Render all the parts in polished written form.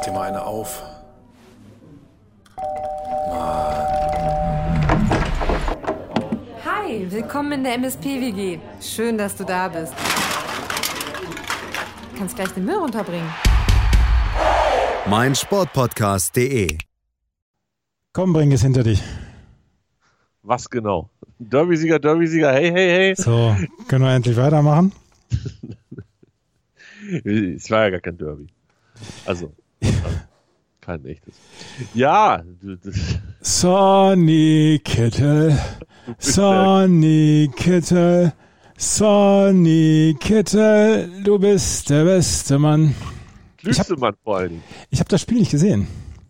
dir mal eine auf. Hi, willkommen in der MSP-WG. Schön, dass du da bist. Du kannst gleich den Müll runterbringen. meinsportpodcast.de. Komm, bring es hinter dich. Was genau? Derby-Sieger, hey, hey, hey. So, können wir endlich weitermachen? Es war ja gar kein Derby. Also kein echtes. Ja. Sonny Kittel, du bist der beste Mann. Klügste Mann vor allen Dingen. Ich habe das Spiel nicht gesehen.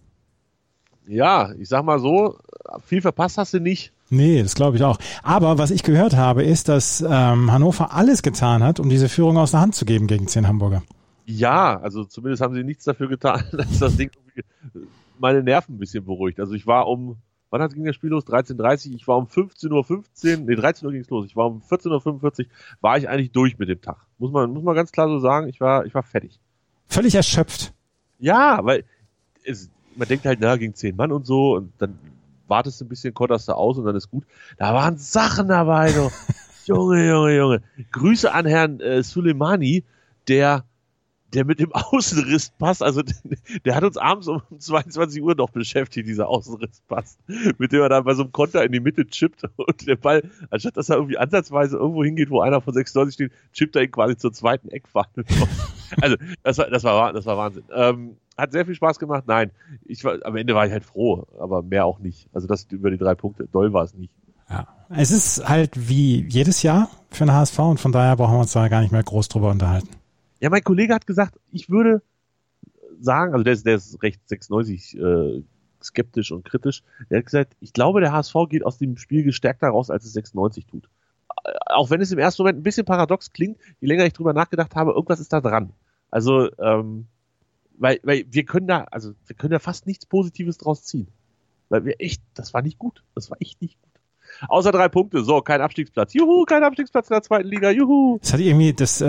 Ja, ich sag mal so, viel verpasst hast du nicht. Nee, das glaube ich auch. Aber was ich gehört habe, ist, dass Hannover alles getan hat, um diese Führung aus der Hand zu geben gegen 10 Hamburger. Ja, also zumindest haben sie nichts dafür getan, dass das Ding meine Nerven ein bisschen beruhigt. Also ich war wann ging das Spiel los? 13:30 Uhr. Ich war um 15:13 Uhr, 13 Uhr ging es los. Ich war um 14:45 Uhr, war ich eigentlich durch mit dem Tag. Muss man ganz klar so sagen, ich war fertig. Völlig erschöpft. Ja, weil man denkt halt, gegen 10 Mann und so, und dann wartest du ein bisschen, konterst du aus und dann ist gut. Da waren Sachen dabei, doch. Junge. Grüße an Herrn Suleimani, der mit dem Außenrisspass, also der hat uns abends um 22 Uhr noch beschäftigt, dieser Außenrisspass, mit dem er dann bei so einem Konter in die Mitte chippt und der Ball, anstatt dass er irgendwie ansatzweise irgendwo hingeht, wo einer von 96 steht, chippt er ihn quasi zur zweiten Eckfahne. Also das war Wahnsinn. Hat sehr viel Spaß gemacht. Nein, am Ende war ich halt froh, aber mehr auch nicht. Also das über die 3 Punkte, doll war es nicht. Ja, es ist halt wie jedes Jahr für den HSV und von daher brauchen wir uns da gar nicht mehr groß drüber unterhalten. Ja, mein Kollege hat gesagt, ich würde sagen, also der ist recht 96 skeptisch und kritisch, der hat gesagt, ich glaube, der HSV geht aus dem Spiel gestärkter raus, als es 96 tut. Auch wenn es im ersten Moment ein bisschen paradox klingt, je länger ich drüber nachgedacht habe, irgendwas ist da dran. Also, weil wir können da fast nichts Positives draus ziehen. Weil das war nicht gut. Das war echt nicht gut. Außer 3 Punkte. So, kein Abstiegsplatz. Juhu, kein Abstiegsplatz in der 2. Liga. Juhu. Es hat irgendwie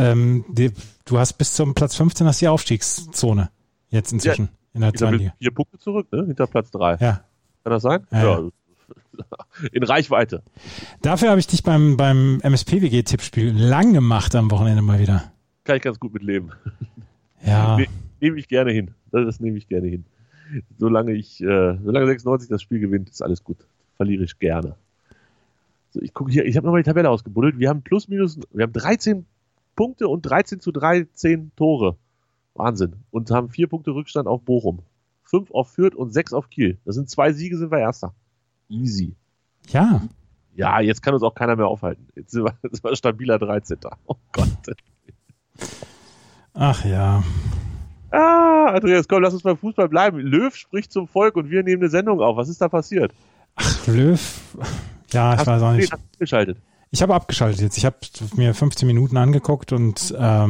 du hast bis zum Platz 15 hast die Aufstiegszone jetzt inzwischen in der 2. Liga. 4 Punkte zurück, ne? Hinter Platz 3. Ja. Kann das sein? Ja. In Reichweite. Dafür habe ich dich beim MSP-WG-Tippspiel lang gemacht am Wochenende mal wieder. Kann ich ganz gut mitleben. Ja. Nehme ich gerne hin. Das nehme ich gerne hin. Solange 96 das Spiel gewinnt, ist alles gut. Verliere ich gerne. So, ich gucke hier, ich habe nochmal die Tabelle ausgebuddelt. Wir haben wir haben 13 Punkte und 13:13 Tore. Wahnsinn. Und haben 4 Punkte Rückstand auf Bochum. 5 auf Fürth und 6 auf Kiel. Das sind 2 Siege, sind wir Erster. Easy. Ja. Ja, jetzt kann uns auch keiner mehr aufhalten. Jetzt sind wir stabiler 13. Oh Gott. Ach ja. Andreas, komm, lass uns beim Fußball bleiben. Löw spricht zum Volk und wir nehmen eine Sendung auf. Was ist da passiert? Ach, Löw. Ja, ich weiß auch nicht. Hast du abgeschaltet? Ich habe abgeschaltet jetzt. Ich habe mir 15 Minuten angeguckt und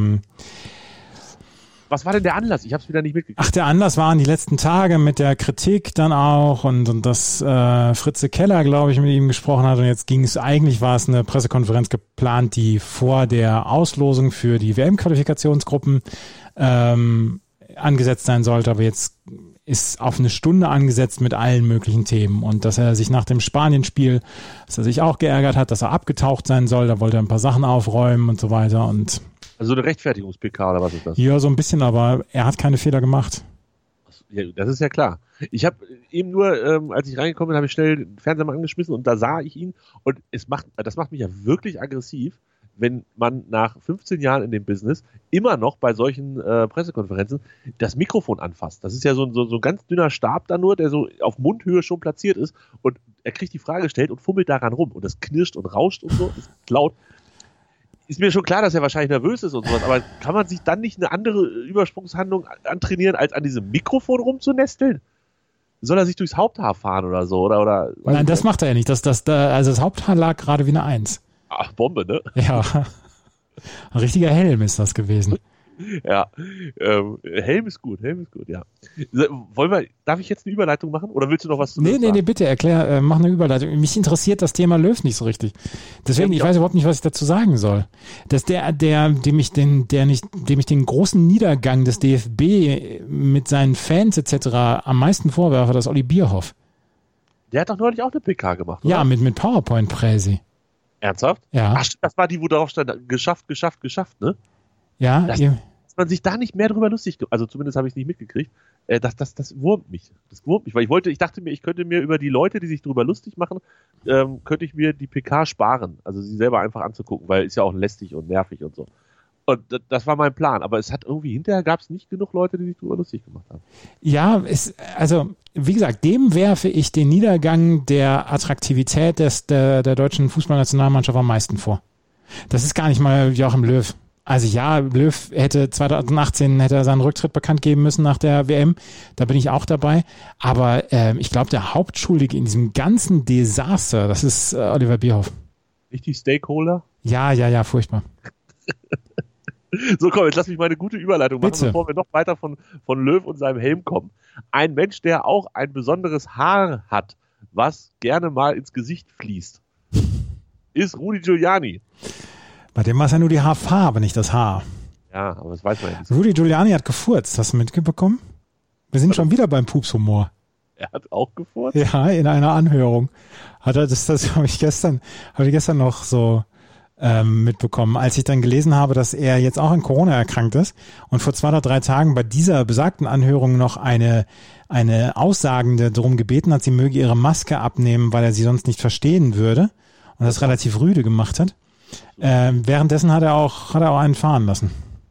was war denn der Anlass? Ich habe es wieder nicht mitgekriegt. Ach, der Anlass waren die letzten Tage mit der Kritik dann auch und dass Fritze Keller, glaube ich, mit ihm gesprochen hat und jetzt war es eine Pressekonferenz geplant, die vor der Auslosung für die WM-Qualifikationsgruppen angesetzt sein sollte, aber jetzt ist auf eine Stunde angesetzt mit allen möglichen Themen und dass er sich nach dem Spanien-Spiel, dass er sich auch geärgert hat, dass er abgetaucht sein soll, da wollte er ein paar Sachen aufräumen und so weiter und also eine Rechtfertigungs-PK oder was ist das? Ja, so ein bisschen, aber er hat keine Fehler gemacht. Ja, das ist ja klar. Ich habe eben nur, als ich reingekommen bin, habe ich schnell den Fernseher mal angeschmissen und da sah ich ihn und das macht mich ja wirklich aggressiv, wenn man nach 15 Jahren in dem Business immer noch bei solchen Pressekonferenzen das Mikrofon anfasst. Das ist ja so ein ganz dünner Stab da nur, der so auf Mundhöhe schon platziert ist und er kriegt die Frage gestellt und fummelt daran rum und das knirscht und rauscht und so, ist laut. Ist mir schon klar, dass er wahrscheinlich nervös ist und sowas, aber kann man sich dann nicht eine andere Übersprungshandlung antrainieren, als an diesem Mikrofon rumzunesteln? Soll er sich durchs Haupthaar fahren oder so? Oder Nein, das macht er ja nicht. Also das Haupthaar lag gerade wie eine 1. Ach, Bombe, ne? Ja. Ein richtiger Helm ist das gewesen. Ja, Helm ist gut, ja. Darf ich jetzt eine Überleitung machen oder willst du noch was zu Löw sagen? Nee, bitte erklär, mach eine Überleitung. Mich interessiert das Thema Löw nicht so richtig. Deswegen, ich weiß überhaupt nicht, was ich dazu sagen soll. Dass dem ich den großen Niedergang des DFB mit seinen Fans etc. am meisten vorwerfe, das Olli Bierhoff. Der hat doch neulich auch eine PK gemacht, oder? Ja, mit PowerPoint-Präsi. Ernsthaft? Ja. Ach, stimmt, das war die, wo drauf stand, geschafft, ne? Ja, dass man sich da nicht mehr drüber lustig, also zumindest habe ich es nicht mitgekriegt, das wurmt mich. Das wurmt mich, weil ich dachte mir, ich könnte mir über die Leute, die sich drüber lustig machen, könnte ich mir die PK sparen, also sie selber einfach anzugucken, weil ist ja auch lästig und nervig und so. Und das war mein Plan, aber es hat irgendwie hinterher gab es nicht genug Leute, die sich drüber lustig gemacht haben. Ja, also wie gesagt, dem werfe ich den Niedergang der Attraktivität der deutschen Fußballnationalmannschaft am meisten vor. Das ist gar nicht mal Joachim Löw. Also ja, Löw hätte 2018 seinen Rücktritt bekannt geben müssen nach der WM. Da bin ich auch dabei. Aber ich glaube, der Hauptschuldige in diesem ganzen Desaster, das ist Oliver Bierhoff. Nicht die Stakeholder? Ja, furchtbar. So, komm, jetzt lass mich mal eine gute Überleitung machen, Bitte. Bevor wir noch weiter von Löw und seinem Helm kommen. Ein Mensch, der auch ein besonderes Haar hat, was gerne mal ins Gesicht fließt, ist Rudi Giuliani. Bei dem war es ja nur die Haarfarbe, nicht das Haar. Ja, aber das weiß man ja nicht. Rudi Giuliani hat gefurzt. Hast du mitbekommen? Wir sind schon wieder beim Pupshumor. Er hat auch gefurzt? Ja, in einer Anhörung. Das habe ich gestern noch so mitbekommen, als ich dann gelesen habe, dass er jetzt auch an Corona erkrankt ist und vor 2 oder 3 Tagen bei dieser besagten Anhörung noch eine Aussagende darum gebeten hat, sie möge ihre Maske abnehmen, weil er sie sonst nicht verstehen würde und das relativ rüde gemacht hat. Währenddessen hat er auch einen fahren lassen.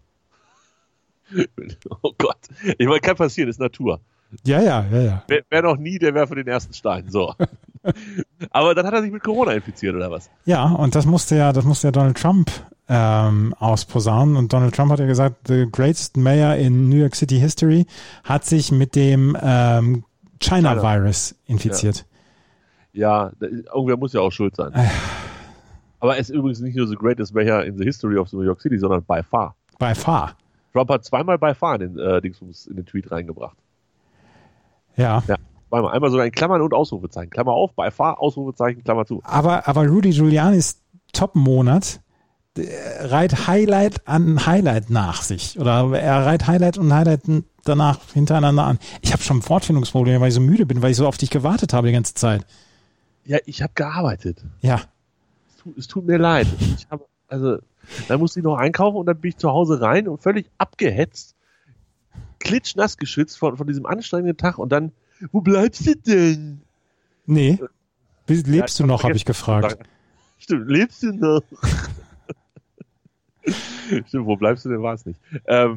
Oh Gott. Ich meine, kann passieren, ist Natur. Ja. Wer noch nie, der werfe den ersten Stein. So. Aber dann hat er sich mit Corona infiziert, oder was? Ja, und das musste ja Donald Trump ausposaunen. Und Donald Trump hat ja gesagt, the greatest mayor in New York City history hat sich mit dem China-Virus infiziert. Ja, irgendwer muss ja auch schuld sein. Aber er ist übrigens nicht nur the greatest mayor in the history of New York City, sondern by far. By far. Trump hat 2-mal by far in den Tweet reingebracht. Ja. Zweimal. Einmal sogar in Klammern und Ausrufezeichen. Klammer auf, by far, Ausrufezeichen, Klammer zu. Aber Rudi Giulianis Top-Monat reiht Highlight an Highlight nach sich. Oder er reiht Highlight und Highlight danach hintereinander an. Ich habe schon Wortfindungsprobleme, weil ich so müde bin, weil ich so auf dich gewartet habe die ganze Zeit. Ja, ich habe gearbeitet. Ja. Es tut mir leid. Dann musste ich noch einkaufen und dann bin ich zu Hause rein und völlig abgehetzt, klitschnass geschwitzt von diesem anstrengenden Tag und dann, wo bleibst du denn? Nee. Lebst du noch, habe ich gefragt. Stimmt, lebst du noch? Stimmt, wo bleibst du denn, war es nicht.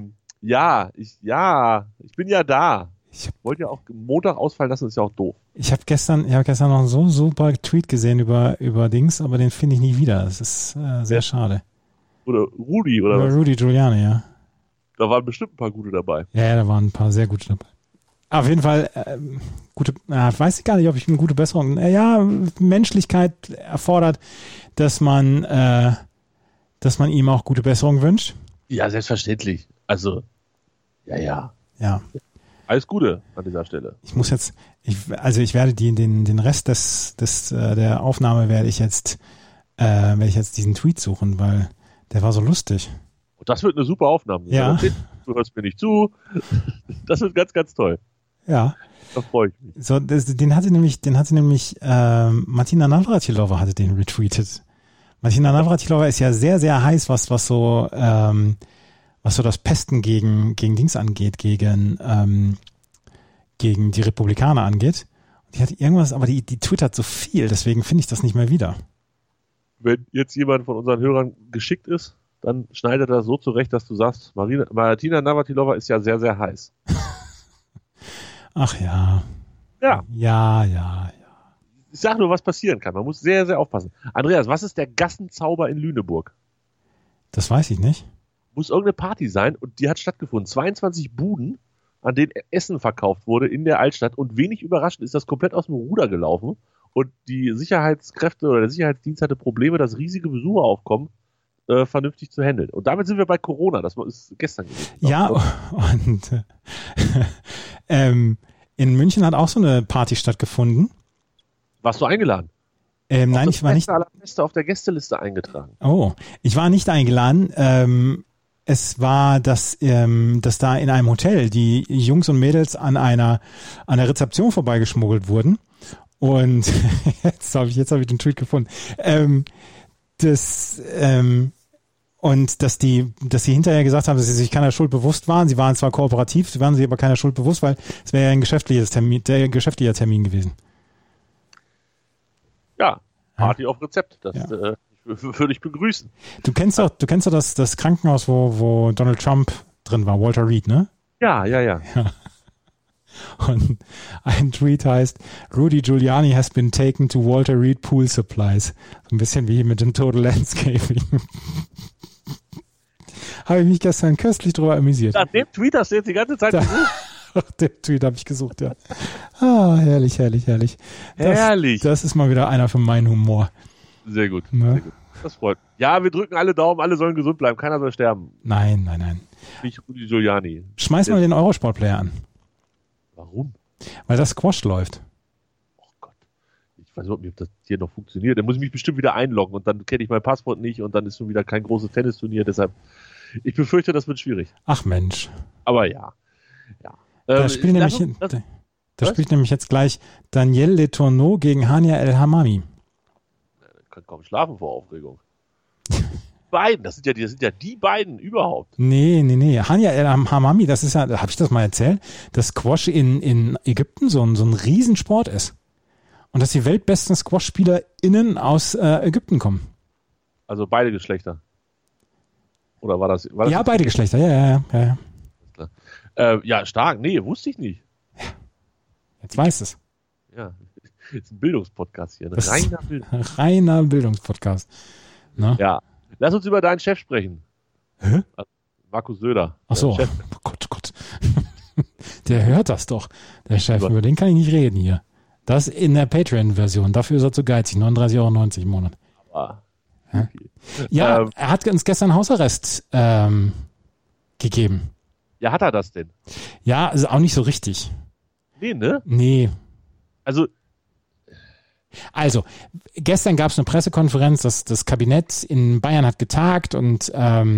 Ich bin ja da. Ich wollte ja auch Montag ausfallen lassen, ist ja auch doof. Ich habe gestern noch einen so super Tweet gesehen über Dings, aber den finde ich nie wieder. Das ist sehr schade. Oder Rudi, oder was? Rudi Giuliani, ja. Da waren bestimmt ein paar gute dabei. Ja, da waren ein paar sehr gute dabei. Auf jeden Fall, weiß ich gar nicht, ob ich eine gute Besserung. Menschlichkeit erfordert, dass man ihm auch gute Besserung wünscht. Ja, selbstverständlich. Also, ja. Ja. Alles Gute an dieser Stelle. Ich werde den Rest der Aufnahme werde ich jetzt diesen Tweet suchen, weil der war so lustig. Und das wird eine super Aufnahme. Ja. Du hörst mir nicht zu. Das wird ganz, ganz toll. Ja. Da freue ich mich. So, den hatte nämlich Martina Navratilova hatte den retweetet. Martina Navratilova ist ja sehr, sehr heiß, was so das Pesten gegen Dings angeht, gegen die Republikaner angeht. Die hat irgendwas, aber die twittert so viel, deswegen finde ich das nicht mehr wieder. Wenn jetzt jemand von unseren Hörern geschickt ist, dann schneidet er das so zurecht, dass du sagst, Martina Navratilova ist ja sehr, sehr heiß. Ach ja. Ja. Ja. Ich sag nur, was passieren kann. Man muss sehr, sehr aufpassen. Andreas, was ist der Gassenzauber in Lüneburg? Das weiß ich nicht. Muss irgendeine Party sein und die hat stattgefunden. 22 Buden, an denen Essen verkauft wurde in der Altstadt und wenig überraschend ist das komplett aus dem Ruder gelaufen und die Sicherheitskräfte oder der Sicherheitsdienst hatte Probleme, dass riesige Besucheraufkommen vernünftig zu handeln. Und damit sind wir bei Corona, das ist gestern gewesen. Ja, und in München hat auch so eine Party stattgefunden. Warst du eingeladen? Nein, ich war nicht. Auf der Gästeliste eingetragen. Oh, ich war nicht eingeladen. Es war, dass da in einem Hotel die Jungs und Mädels an der Rezeption vorbeigeschmuggelt wurden. Und jetzt habe ich den Tweet gefunden. Und dass die hinterher gesagt haben, dass sie sich keiner Schuld bewusst waren. Sie waren zwar kooperativ, sie waren sich aber keiner Schuld bewusst, weil es wäre ja ein geschäftlicher Termin gewesen. Ja, Party auf Rezept. Das würde ich begrüßen. Du kennst doch das Krankenhaus, wo Donald Trump drin war, Walter Reed, ne? Ja. Und ein Tweet heißt, Rudy Giuliani has been taken to Walter Reed Pool Supplies. So ein bisschen wie mit dem Total Landscaping. Habe ich mich gestern köstlich drüber amüsiert. Nach dem Tweet hast du jetzt die ganze Zeit gesucht? Den Tweet habe ich gesucht, ja. Herrlich. Herrlich. Das ist mal wieder einer für meinen Humor. Sehr gut. Ne? Sehr gut. Das freut mich. Ja, wir drücken alle Daumen, alle sollen gesund bleiben, keiner soll sterben. Nein. Nicht Rudy Giuliani. Schmeiß mal den Eurosport-Player an. Warum? Weil das Squash läuft. Oh Gott. Ich weiß nicht, ob das hier noch funktioniert. Dann muss ich mich bestimmt wieder einloggen und dann kenne ich mein Passwort nicht und dann ist schon wieder kein großes Tennisturnier. Deshalb, ich befürchte, das wird schwierig. Ach Mensch. Aber ja. Da spielt nämlich jetzt gleich Danielle Letourneau gegen Hania El Hamami. Ich kann kaum schlafen vor Aufregung. Beiden, das sind ja die beiden überhaupt. Nee. Hania El Hamami, das ist ja, habe ich das mal erzählt, dass Squash in Ägypten so ein Riesensport ist. Und dass die weltbesten Squash-SpielerInnen aus Ägypten kommen. Also beide Geschlechter. Oder war das ja, beide Geschlechter, ja. Ja, stark. Nee, wusste ich nicht. Jetzt weißt es. Ja, ist ein Bildungspodcast hier. Reiner Bildungspodcast. Na? Ja. Lass uns über deinen Chef sprechen. Hä? Markus Söder. Ach so. Oh Gott. Der hört das doch, der Chef. Über den kann ich nicht reden hier. Das in der Patreon-Version. Dafür ist er zu geizig. 39,90 € im Monat. Okay. Ja, er hat uns gestern Hausarrest gegeben. Ja, hat er das denn? Ja, also auch nicht so richtig. Nee, ne? Nee. Also, gestern gab es eine Pressekonferenz, das Kabinett in Bayern hat getagt und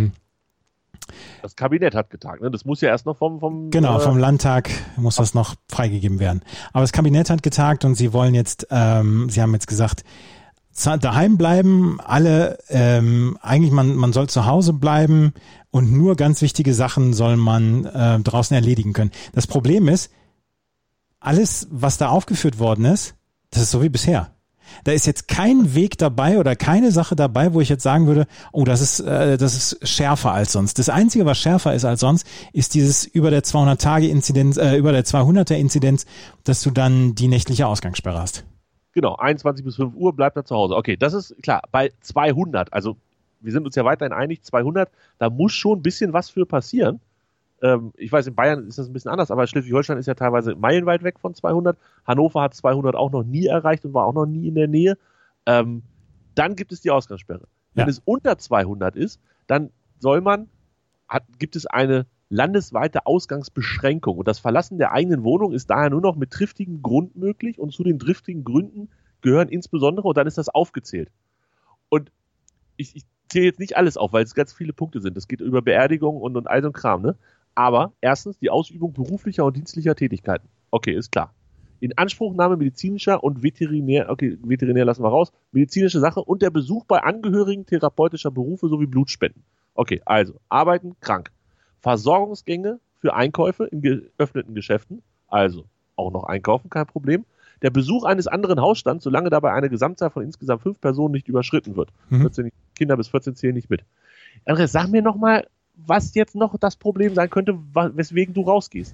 das Kabinett hat getagt, ne? Das muss ja erst noch vom Landtag muss das noch freigegeben werden. Aber das Kabinett hat getagt und sie wollen jetzt, sie haben jetzt gesagt, daheim bleiben, alle, eigentlich man soll zu Hause bleiben und nur ganz wichtige Sachen soll man draußen erledigen können. Das Problem ist, alles, was da aufgeführt worden ist, das ist so wie bisher. Da ist jetzt kein Weg dabei oder keine Sache dabei, wo ich jetzt sagen würde, oh, das ist schärfer als sonst. Das Einzige, was schärfer ist als sonst, ist dieses über der 200-Tage-Inzidenz, über der 200er-Inzidenz, dass du dann die nächtliche Ausgangssperre hast. Genau, 21 bis 5 Uhr bleibt er zu Hause. Okay, das ist klar. Bei 200, also wir sind uns ja weiterhin einig, 200, da muss schon ein bisschen was für passieren. Ich weiß, in Bayern ist das ein bisschen anders, aber Schleswig-Holstein ist ja teilweise meilenweit weg von 200. Hannover hat 200 auch noch nie erreicht und war auch noch nie in der Nähe. Dann gibt es die Ausgangssperre. Wenn es unter 200 ist, dann gibt es eine landesweite Ausgangsbeschränkung. Und das Verlassen der eigenen Wohnung ist daher nur noch mit triftigem Grund möglich. Und zu den triftigen Gründen gehören insbesondere, und dann ist das aufgezählt. Und ich zähle jetzt nicht alles auf, weil es ganz viele Punkte sind. Das geht über Beerdigung und all so ein Kram, ne? Aber erstens die Ausübung beruflicher und dienstlicher Tätigkeiten. Okay, ist klar. In Anspruchnahme medizinischer und Veterinär, okay, Veterinär lassen wir raus, medizinische Sache und der Besuch bei Angehörigen therapeutischer Berufe sowie Blutspenden. Okay, also Arbeiten, krank. Versorgungsgänge für Einkäufe in geöffneten Geschäften, also auch noch einkaufen, kein Problem. Der Besuch eines anderen Hausstands, solange dabei eine Gesamtzahl von insgesamt 5 Personen nicht überschritten wird. 14 Kinder bis 14 zählen nicht mit. Andreas, sag mir nochmal, was jetzt noch das Problem sein könnte, weswegen du rausgehst.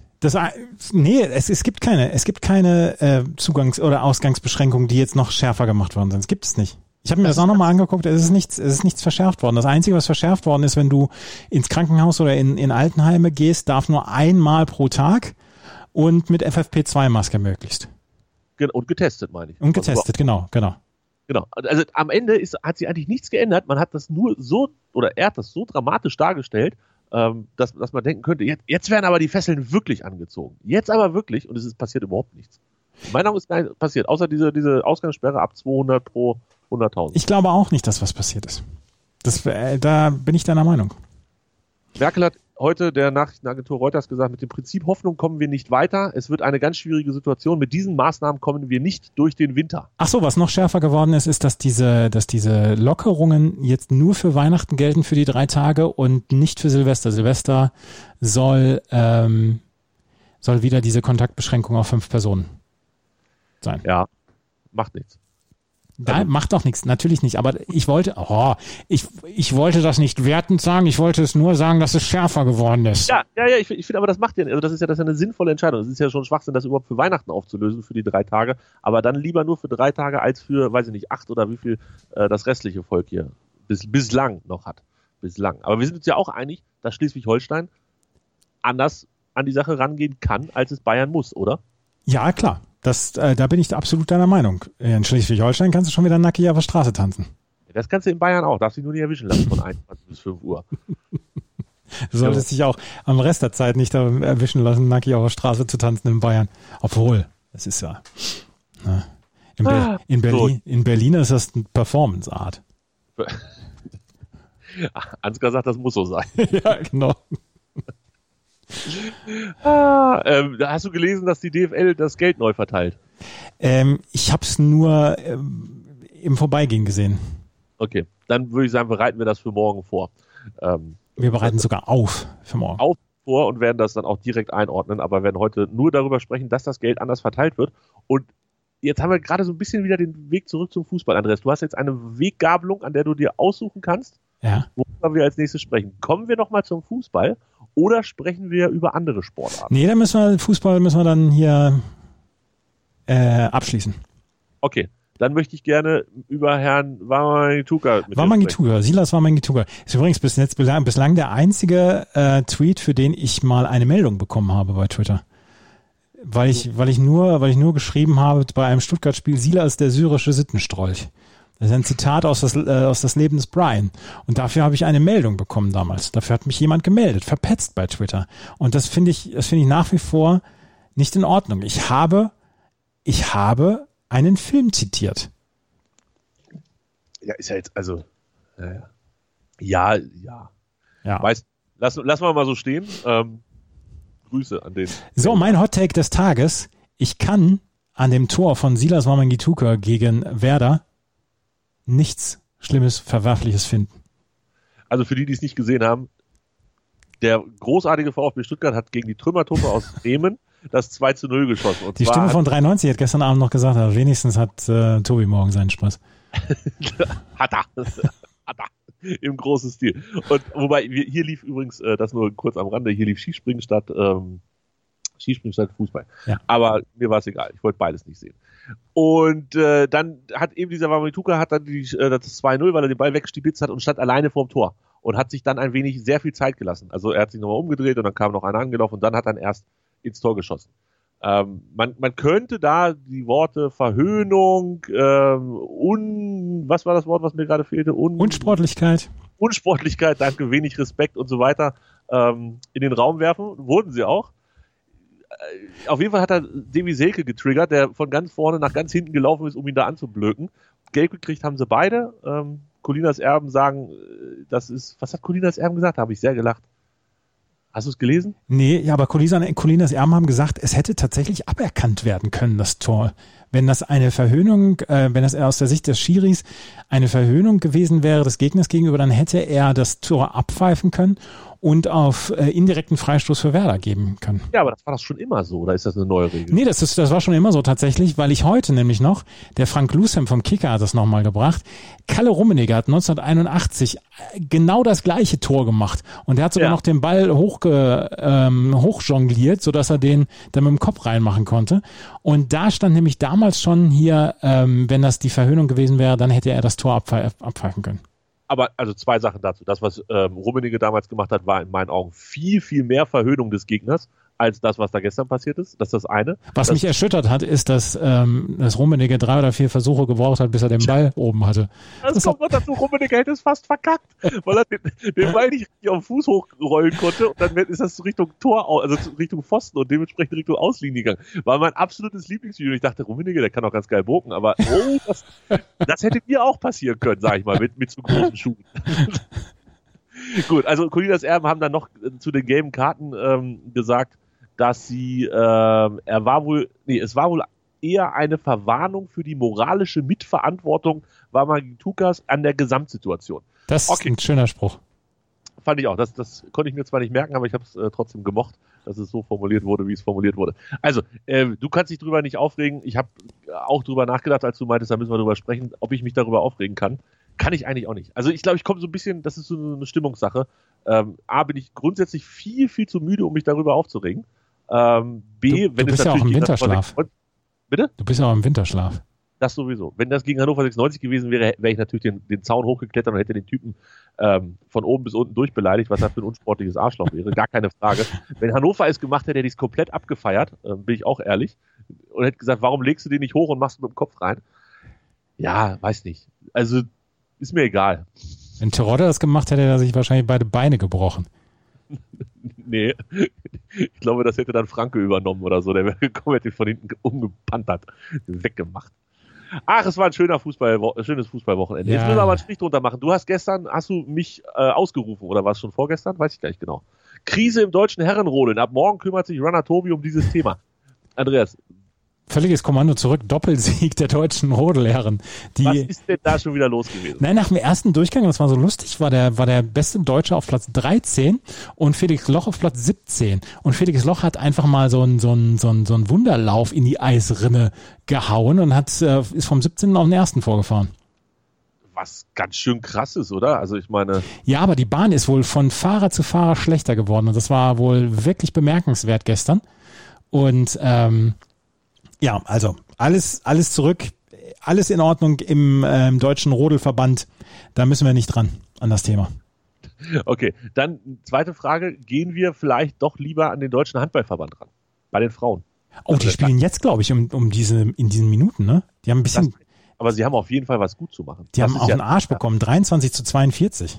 Es gibt keine Zugangs- oder Ausgangsbeschränkungen, die jetzt noch schärfer gemacht worden sind. Das gibt es nicht. Ich habe mir das auch nochmal angeguckt, es ist nichts verschärft worden. Das Einzige, was verschärft worden ist, wenn du ins Krankenhaus oder in Altenheime gehst, darf nur einmal pro Tag und mit FFP2-Maske möglichst. Und getestet, meine ich. Und getestet, genau. Genau. Also am Ende hat sich eigentlich nichts geändert. Man hat das nur so, oder er hat das so dramatisch dargestellt, dass man denken könnte, jetzt werden aber die Fesseln wirklich angezogen. Jetzt aber wirklich, und es ist passiert überhaupt nichts. Meiner Meinung nach ist nichts passiert, außer diese Ausgangssperre ab 200 pro 100.000. Ich glaube auch nicht, dass was passiert ist. Da bin ich deiner Meinung. Merkel hat heute der Nachrichtenagentur Reuters gesagt, mit dem Prinzip Hoffnung kommen wir nicht weiter. Es wird eine ganz schwierige Situation. Mit diesen Maßnahmen kommen wir nicht durch den Winter. Ach so, was noch schärfer geworden ist, dass diese Lockerungen jetzt nur für Weihnachten gelten für die 3 Tage und nicht für Silvester. Silvester soll wieder diese Kontaktbeschränkung auf 5 Personen sein. Ja, macht nichts. Ja, macht doch nichts, natürlich nicht. Aber ich wollte das nicht wertend sagen, ich wollte es nur sagen, dass es schärfer geworden ist. Ja, ich finde aber, das macht ja, also das ist ja eine sinnvolle Entscheidung. Es ist ja schon Schwachsinn, das überhaupt für Weihnachten aufzulösen, für die 3 Tage. Aber dann lieber nur für 3 Tage als für, weiß ich nicht, 8 oder wie viel das restliche Volk hier bislang noch hat. Bislang. Aber wir sind uns ja auch einig, dass Schleswig-Holstein anders an die Sache rangehen kann, als es Bayern muss, oder? Ja, klar. Da bin ich absolut deiner Meinung. In Schleswig-Holstein kannst du schon wieder nackig auf der Straße tanzen. Das kannst du in Bayern auch. Darfst dich nur nicht erwischen lassen von 21 bis 5 Uhr. Du solltest dich auch am Rest der Zeit nicht erwischen lassen, nackig auf der Straße zu tanzen in Bayern. Obwohl, das ist ja... In Berlin ist das eine Performance-Art. Ansgar sagt, das muss so sein. Ja, genau. Hast du gelesen, dass die DFL das Geld neu verteilt? Ich habe es nur im Vorbeigehen gesehen. Okay, dann würde ich sagen, bereiten wir das für morgen vor. Wir bereiten sogar auf für morgen. Vor und werden das dann auch direkt einordnen, aber werden heute nur darüber sprechen, dass das Geld anders verteilt wird. Und jetzt haben wir gerade so ein bisschen wieder den Weg zurück zum Fußball, Andreas. Du hast jetzt eine Weggabelung, an der du dir aussuchen kannst, worüber wir als nächstes sprechen. Kommen wir nochmal zum Fußball oder sprechen wir über andere Sportarten? Nee, Fußball müssen wir dann hier abschließen. Okay, dann möchte ich gerne über Herrn Wamangituka Silas Wamangituka. Ist übrigens bislang der einzige Tweet, für den ich mal eine Meldung bekommen habe bei Twitter. Weil ich nur geschrieben habe bei einem Stuttgart-Spiel, Silas der syrische Sittenstrolch. Das ist ein Zitat aus das Leben des Brian. Und dafür habe ich eine Meldung bekommen damals. Dafür hat mich jemand gemeldet, verpetzt bei Twitter. Und das finde ich nach wie vor nicht in Ordnung. Ich habe einen Film zitiert. Ja, ist ja jetzt, also, ja. Weißt, lassen wir mal so stehen. Grüße an den. So, mein Hot-Take des Tages. Ich kann an dem Tor von Silas Wamangituka gegen Werder nichts Schlimmes, Verwerfliches finden. Also für die es nicht gesehen haben, der großartige VfB Stuttgart hat gegen die Trümmertruppe aus Bremen das 2:0 geschossen. Und die Stimme von 93 hat gestern Abend noch gesagt, aber wenigstens hat Tobi morgen seinen Spaß. Hat er. Im großen Stil. Und wobei, hier lief übrigens, das nur kurz am Rande, hier lief Skispringen statt Fußball. Ja. Aber mir war es egal, ich wollte beides nicht sehen. Und dann hat eben dieser Wamangituka das 2:0, weil er den Ball weggestibitzt hat und stand alleine vorm Tor und hat sich dann sehr viel Zeit gelassen. Also er hat sich nochmal umgedreht und dann kam noch einer angelaufen und dann hat er erst ins Tor geschossen. Man könnte da die Worte Verhöhnung, was war das Wort, was mir gerade fehlte? Unsportlichkeit. Unsportlichkeit, danke, wenig Respekt und so weiter in den Raum werfen. Wurden sie auch. Auf jeden Fall hat er Davy Selke getriggert, der von ganz vorne nach ganz hinten gelaufen ist, um ihn da anzublöken. Gelb gekriegt haben sie beide. Colinas Erben sagen, was hat Colinas Erben gesagt? Da habe ich sehr gelacht. Hast du es gelesen? Nee, ja, aber Colinas Erben haben gesagt, es hätte tatsächlich aberkannt werden können, das Tor. Wenn das eine Verhöhnung, wenn das aus der Sicht des Schiris eine Verhöhnung gewesen wäre des Gegners gegenüber, dann hätte er das Tor abpfeifen können und auf indirekten Freistoß für Werder geben können. Ja, aber das war das schon immer so, oder ist das eine neue Regel? Nee, das war schon immer so tatsächlich, weil ich heute nämlich noch, der Frank Lusem vom Kicker hat das nochmal gebracht, Kalle Rummenigge hat 1981 genau das gleiche Tor gemacht und der hat sogar noch den Ball hochjongliert, sodass er den dann mit dem Kopf reinmachen konnte. Und da stand nämlich damals schon hier, wenn das die Verhöhnung gewesen wäre, dann hätte er das Tor abpfeifen können. Aber also 2 Sachen dazu. Das, was Rummenigge damals gemacht hat, war in meinen Augen viel, viel mehr Verhöhnung des Gegners, als das, was da gestern passiert ist. Das ist das eine. Was mich erschüttert hat, ist, dass Rummenigge 3 oder 4 Versuche gebraucht hat, bis er den Ball oben hatte. Das kommt noch dazu, Rummenigge hätte es fast verkackt, weil er den Ball nicht richtig auf den Fuß hochrollen konnte und dann ist das Richtung Tor, also Richtung Pfosten und dementsprechend Richtung Auslinie gegangen. War mein absolutes Lieblingsvideo. Ich dachte, Rummenigge, der kann auch ganz geil boken, aber das hätte mir auch passieren können, sag ich mal, mit zu großen Schuhen. Gut, also Colinas Erben haben dann noch zu den gelben Karten gesagt, dass es war wohl eher eine Verwarnung für die moralische Mitverantwortung Wamangitukas an der Gesamtsituation. Das ist ein schöner Spruch. Fand ich auch. Das konnte ich mir zwar nicht merken, aber ich habe es trotzdem gemocht, dass es so formuliert wurde, wie es formuliert wurde. Also, du kannst dich drüber nicht aufregen. Ich habe auch drüber nachgedacht, als du meintest, da müssen wir drüber sprechen, ob ich mich darüber aufregen kann. Kann ich eigentlich auch nicht. Also ich glaube, ich komme so ein bisschen, das ist so eine Stimmungssache. A, bin ich grundsätzlich viel, viel zu müde, um mich darüber aufzuregen. B, du bist ja auch im Winterschlaf. Bitte? Du bist ja auch im Winterschlaf. Das sowieso. Wenn das gegen Hannover 96 gewesen wäre, wäre ich natürlich den Zaun hochgeklettert und hätte den Typen von oben bis unten durchbeleidigt, was das für ein unsportliches Arschloch wäre. Gar keine Frage. Wenn Hannover es gemacht hätte, hätte ich es komplett abgefeiert, bin ich auch ehrlich. Und hätte gesagt, warum legst du den nicht hoch und machst ihn mit dem Kopf rein? Ja, weiß nicht. Also, ist mir egal. Wenn Terodde das gemacht hätte, hätte er sich wahrscheinlich beide Beine gebrochen. Nee, ich glaube, das hätte dann Franke übernommen oder so. Der wäre gekommen, hätte ihn von hinten umgepantert, weggemacht. Ach, es war ein schönes Fußballwochenende. Ja. Jetzt müssen wir aber einen Strich drunter machen. Hast du mich ausgerufen oder war es schon vorgestern? Weiß ich gar nicht genau. Krise im deutschen Herrenrodeln. Ab morgen kümmert sich Runner Tobi um dieses Thema. Andreas. Völliges Kommando zurück, Doppelsieg der deutschen Rodelherren. Was ist denn da schon wieder los gewesen? Nein, nach dem ersten Durchgang, das war so lustig, war der beste Deutsche auf Platz 13 und Felix Loch auf Platz 17. Und Felix Loch hat einfach mal so einen Wunderlauf in die Eisrinne gehauen und ist vom 17. auf den ersten vorgefahren. Was ganz schön krass ist, oder? Also ich meine... Ja, aber die Bahn ist wohl von Fahrer zu Fahrer schlechter geworden und das war wohl wirklich bemerkenswert gestern. Und ja, also alles zurück, alles in Ordnung im deutschen Rodelverband. Da müssen wir nicht dran an das Thema. Okay, dann zweite Frage. Gehen wir vielleicht doch lieber an den deutschen Handballverband ran? Bei den Frauen. Oh, die spielen jetzt, glaube ich, in diesen Minuten, ne? Die haben ein bisschen... Aber sie haben auf jeden Fall was gut zu machen. Die haben auch einen Arsch bekommen, 23-42.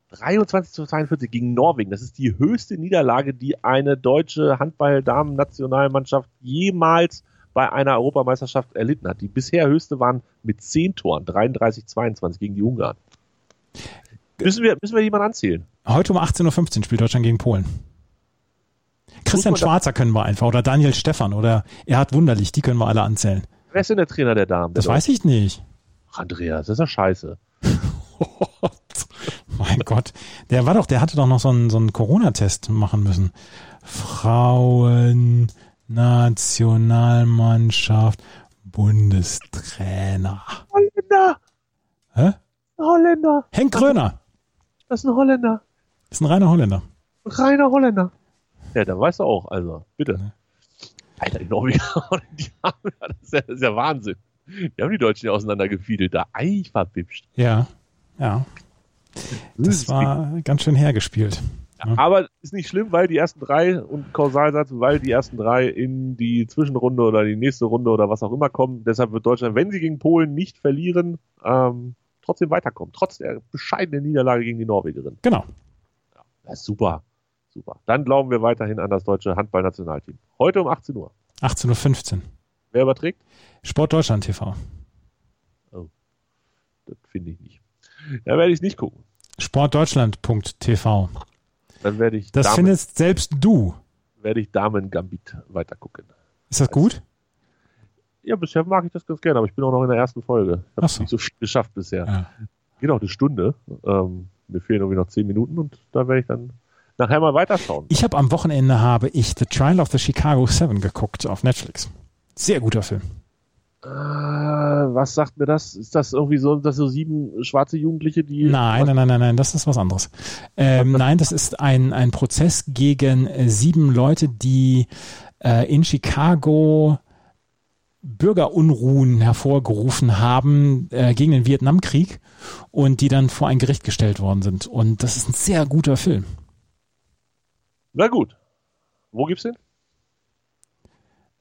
23-42 gegen Norwegen. Das ist die höchste Niederlage, die eine deutsche Handball-Damen-Nationalmannschaft jemals bei einer Europameisterschaft erlitten hat. Die bisher höchste waren mit 10 Toren, 33-22 gegen die Ungarn. Müssen wir jemanden anzählen? Heute um 18.15 Uhr spielt Deutschland gegen Polen. Christian Schwarzer können wir einfach, oder Daniel Stephan, oder Erhard Wunderlich, die können wir alle anzählen. Wer ist denn der Trainer der Damen? Das weiß ich nicht. Ach, Andreas, das ist ja scheiße. Mein Gott. Der hatte doch noch so einen Corona-Test machen müssen. Frauen-Nationalmannschaft, Bundestrainer. Holländer. Hä? Holländer. Henk Gröner. Das ist ein Holländer. Das ist ein reiner Holländer. Reiner Holländer. Ja, da weißt du auch, also, bitte. Alter, die Norweger, das ist ja Wahnsinn. Die haben die Deutschen ja auseinandergefiedelt, da verpipscht. Ja. Das war ganz schön hergespielt. Ja. Aber ist nicht schlimm, weil die ersten 3 und Kausalsatz, weil die ersten 3 in die Zwischenrunde oder die nächste Runde oder was auch immer kommen. Deshalb wird Deutschland, wenn sie gegen Polen nicht verlieren, trotzdem weiterkommen. Trotz der bescheidenen Niederlage gegen die Norwegerin. Genau. Ja, das ist super. Dann glauben wir weiterhin an das deutsche Handballnationalteam. Heute um 18 Uhr. 18.15 Uhr. Wer überträgt? Sport Deutschland TV. Oh, das finde ich nicht. Da werde ich es nicht gucken. Sportdeutschland.tv. Dann werde ich das findest selbst du. Werde ich Damen-Gambit weitergucken. Ist das gut? Ja, bisher mag ich das ganz gerne, aber ich bin auch noch in der ersten Folge. Ich habe nicht so viel geschafft bisher. Ja. Genau, eine Stunde. Mir fehlen irgendwie noch 10 Minuten und da werde ich dann nachher mal weiterschauen. Ich habe am Wochenende The Trial of the Chicago 7 geguckt auf Netflix. Sehr guter Film. Was sagt mir das? Ist das irgendwie so, dass so 7 schwarze Jugendliche, die... Nein, das ist was anderes. Nein, das ist ein Prozess gegen 7 Leute, die in Chicago Bürgerunruhen hervorgerufen haben gegen den Vietnamkrieg und die dann vor ein Gericht gestellt worden sind. Und das ist ein sehr guter Film. Na gut. Wo gibt's den?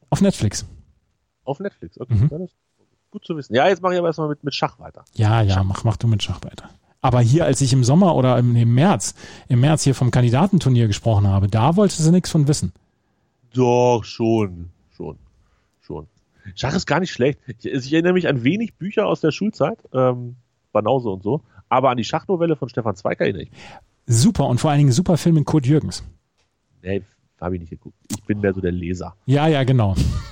Auf Netflix. Auf Netflix, okay. Ja, das ist gut zu wissen. Ja, jetzt mache ich aber erstmal mit Schach weiter. Ja, mach du mit Schach weiter. Aber hier, als ich im Sommer oder im März hier vom Kandidatenturnier gesprochen habe, da wollte sie nichts von wissen. Doch, schon. Schach ist gar nicht schlecht. Ich erinnere mich an wenig Bücher aus der Schulzeit, Banause und so, aber an die Schachnovelle von Stefan Zweig erinnere ich mich. Super und vor allen Dingen super Film mit Kurt Jürgens. Nee, habe ich nicht geguckt. Ich bin mehr so der Leser. Ja, genau.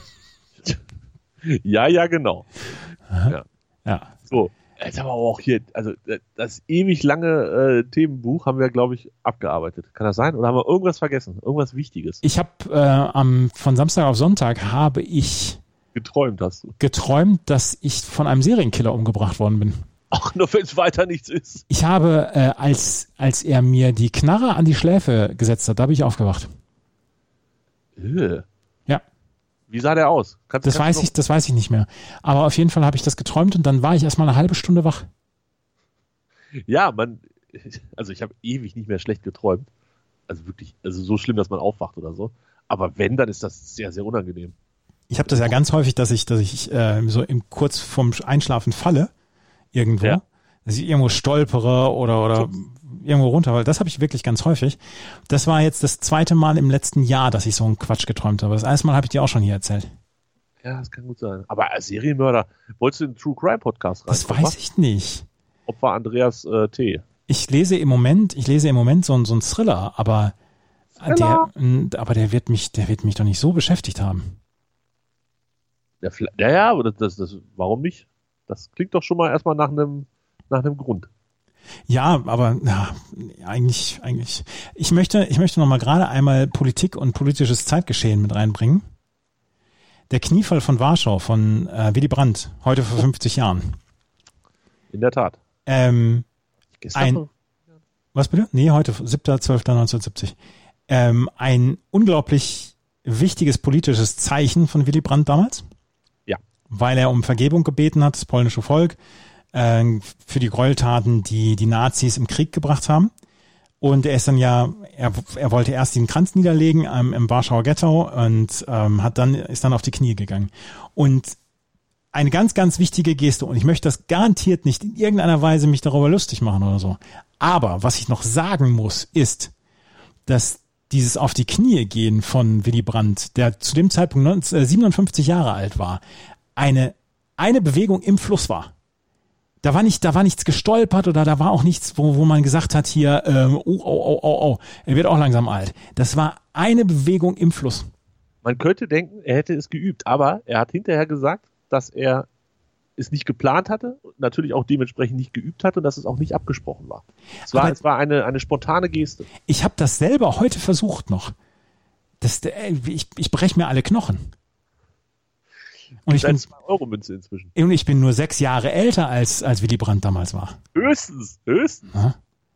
Ja, genau. Ja. So, jetzt haben wir aber auch hier, also das ewig lange Themenbuch haben wir, glaube ich, abgearbeitet. Kann das sein? Oder haben wir irgendwas vergessen? Irgendwas Wichtiges? Ich habe von Samstag auf Sonntag habe ich geträumt, hast du? Geträumt, dass ich von einem Serienkiller umgebracht worden bin. Ach, nur wenn es weiter nichts ist. Ich habe, als er mir die Knarre an die Schläfe gesetzt hat, da bin ich aufgewacht. Ja. Wie sah der aus? Das weiß ich nicht mehr. Aber auf jeden Fall habe ich das geträumt und dann war ich erstmal eine halbe Stunde wach. Ja, also ich habe ewig nicht mehr schlecht geträumt. Also wirklich, also so schlimm, dass man aufwacht oder so. Aber wenn, dann ist das sehr, sehr unangenehm. Ich habe das ja ganz häufig, dass ich so kurz vorm Einschlafen falle irgendwo, dass ich irgendwo stolpere oder irgendwo runterfalle. Das habe ich wirklich ganz häufig. Das war jetzt das zweite Mal im letzten Jahr, dass ich so einen Quatsch geträumt habe. Das erste Mal habe ich dir auch schon hier erzählt. Ja, das kann gut sein. Aber als Serienmörder, wolltest du in den True Crime Podcast rein? Das weiß ich nicht. Opfer Andreas T. Ich lese im Moment so einen Thriller, aber der wird mich doch nicht so beschäftigt haben. Ja, aber das warum nicht? Das klingt doch schon mal erstmal nach einem Grund. Ja, aber eigentlich. Ich möchte noch mal gerade einmal Politik und politisches Zeitgeschehen mit reinbringen. Der Kniefall von Warschau von Willy Brandt, heute vor 50 Jahren. In der Tat. Was bitte? Nee, heute, 7.12.1970. Ein unglaublich wichtiges politisches Zeichen von Willy Brandt damals. Ja. Weil er um Vergebung gebeten hat, das polnische Volk, für die Gräueltaten, die die Nazis im Krieg gebracht haben. Und er ist dann er wollte erst den Kranz niederlegen im Warschauer Ghetto und ist dann auf die Knie gegangen. Und eine ganz, ganz wichtige Geste, und ich möchte das garantiert nicht in irgendeiner Weise mich darüber lustig machen oder so. Aber was ich noch sagen muss, ist, dass dieses auf die Knie gehen von Willy Brandt, der zu dem Zeitpunkt 57 Jahre alt war, eine Bewegung im Fluss war. Da war nichts gestolpert oder da war auch nichts, wo man gesagt hat hier, er wird auch langsam alt. Das war eine Bewegung im Fluss. Man könnte denken, er hätte es geübt, aber er hat hinterher gesagt, dass er es nicht geplant hatte und natürlich auch dementsprechend nicht geübt hatte und dass es auch nicht abgesprochen war. Es war eine spontane Geste. Ich habe das selber heute versucht noch. Ich breche mir alle Knochen. Und ich bin 2-Euro-Münze inzwischen. Und ich bin nur 6 Jahre älter als Willy Brandt damals war. Höchstens. Aha.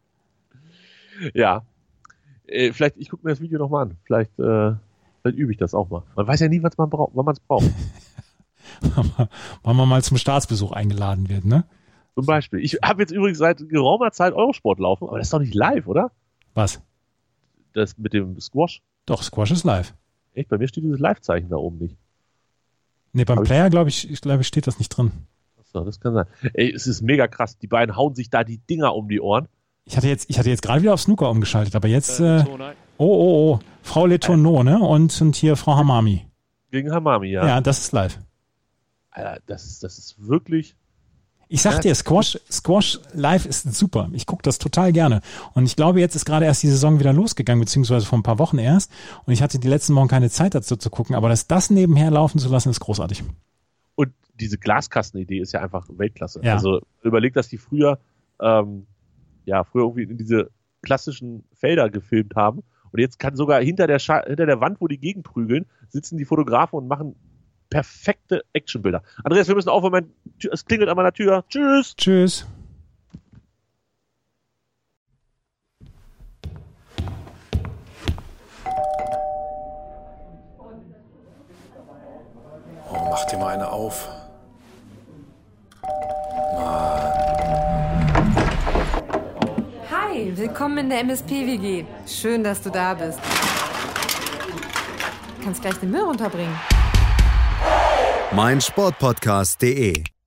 Ja. Vielleicht, ich gucke mir das Video nochmal an. Vielleicht übe ich das auch mal. Man weiß ja nie, wann man es braucht. Wann man mal zum Staatsbesuch eingeladen wird, ne? Zum Beispiel. Ich habe jetzt übrigens seit geraumer Zeit Eurosport laufen, aber das ist doch nicht live, oder? Was? Das mit dem Squash? Doch, Squash ist live. Echt? Bei mir steht dieses Live-Zeichen da oben nicht. Nee, beim Player, glaube ich, steht das nicht drin. Achso, das kann sein. Ey, es ist mega krass. Die beiden hauen sich da die Dinger um die Ohren. Ich hatte jetzt gerade wieder auf Snooker umgeschaltet, aber jetzt, Frau Letourneau, ne? Und hier Frau Hamami. Gegen Hamami, ja. Ja, das ist live. Alter, das ist wirklich... Ich sag dir, Squash live ist super. Ich gucke das total gerne. Und ich glaube, jetzt ist gerade erst die Saison wieder losgegangen, beziehungsweise vor ein paar Wochen erst. Und ich hatte die letzten Wochen keine Zeit dazu zu gucken. Aber das nebenher laufen zu lassen, ist großartig. Und diese Glaskastenidee ist ja einfach Weltklasse. Ja. Also überleg, dass die früher irgendwie in diese klassischen Felder gefilmt haben. Und jetzt kann sogar hinter der Wand, wo die gegenprügeln, sitzen die Fotografen und machen perfekte Actionbilder. Andreas, wir müssen aufhören. Es klingelt an meiner Tür. Tschüss. Tschüss. Oh, mach dir mal eine auf. Hi, willkommen in der MSP-WG. Schön, dass du da bist. Du kannst gleich den Müll runterbringen. meinsportpodcast.de